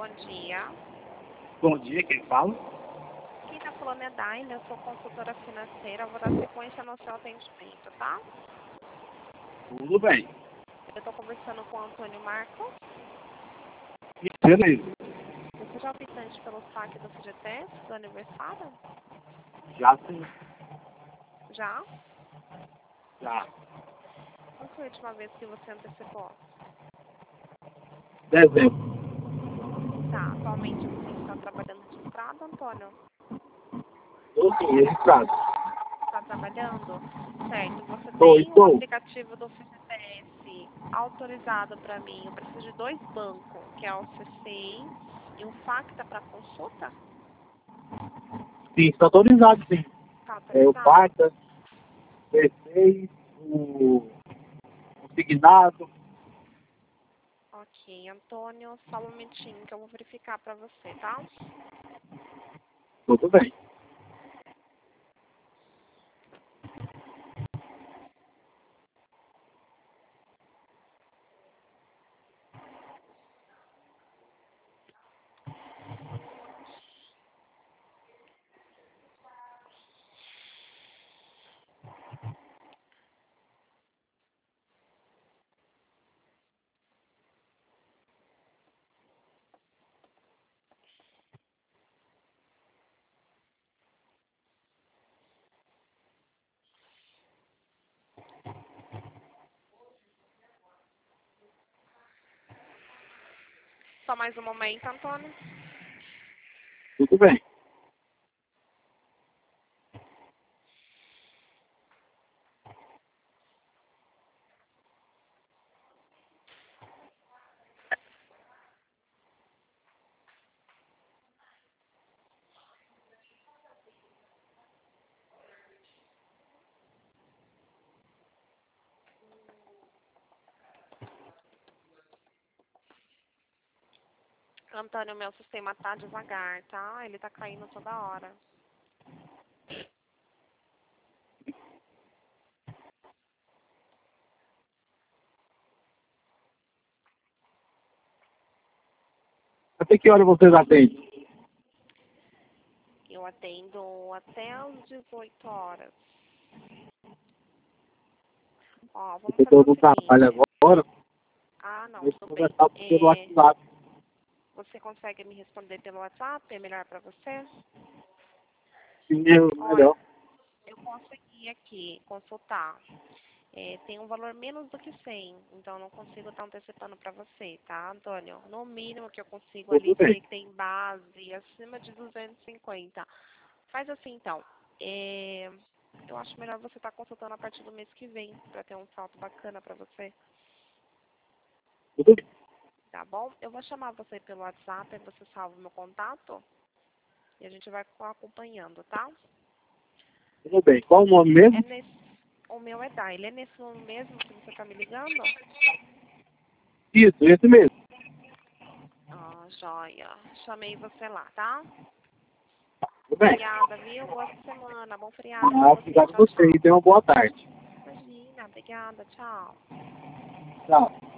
Bom dia. Bom dia, quem fala? Quem está falando é Daile, eu sou consultora financeira, vou dar sequência no seu atendimento, tá? Tudo bem. Eu estou conversando com o Antônio Marcos. Beleza. Você já é optante pelo saque do FGTS do aniversário? Já sim. Já? Já. Qual foi a última vez que você antecipou? Dezembro. Tá, atualmente você está trabalhando registrado, Antônio? Estou sim, registrado. Está trabalhando? Certo. Você Estou. tem o aplicativo do FGTS autorizado para mim? Eu preciso de 2 bancos, que é o CCI e o Facta para consulta? Sim, está autorizado, sim. Está É o autorizado? Parta, o P6, o Signado. Ok, Antônio, só um momentinho que eu vou verificar para você, tá? Tudo bem. Só mais um momento, Antônio. Tudo bem. Antônio, meu sistema tá devagar, tá? Ele tá caindo toda hora. Até que hora vocês atendem? Eu atendo até às 18 horas. Ó, vamos Porque fazer eu o não trabalho seguinte. agora, Ah, não, eu tudo bem. conversar pelo WhatsApp. Você consegue me responder pelo WhatsApp? É melhor para você? Sim, é Olha, melhor. eu consegui aqui consultar. Tem um valor menos do que 100, então eu não consigo estar antecipando para você, tá, Antônio? No mínimo que eu consigo Tudo ali, bem. sei que tem base acima de 250. Faz assim, então. Eu acho melhor você estar consultando a partir do mês que vem, para ter um salto bacana para você, Tudo bem. tá bom? Eu vou chamar você pelo WhatsApp, aí você salva o meu contato e a gente vai acompanhando, tá? Tudo bem. Qual o nome mesmo? O meu é Daile. É nesse nome mesmo que você tá me ligando? Isso, esse mesmo. Ah, joia. Chamei você lá, tá? Tudo bem. Obrigada, viu? Boa semana. Bom feriado pra Ah, você. obrigado a Tchau, você e tchau. tenha uma boa tarde. Imagina. Obrigada. Tchau. Tchau.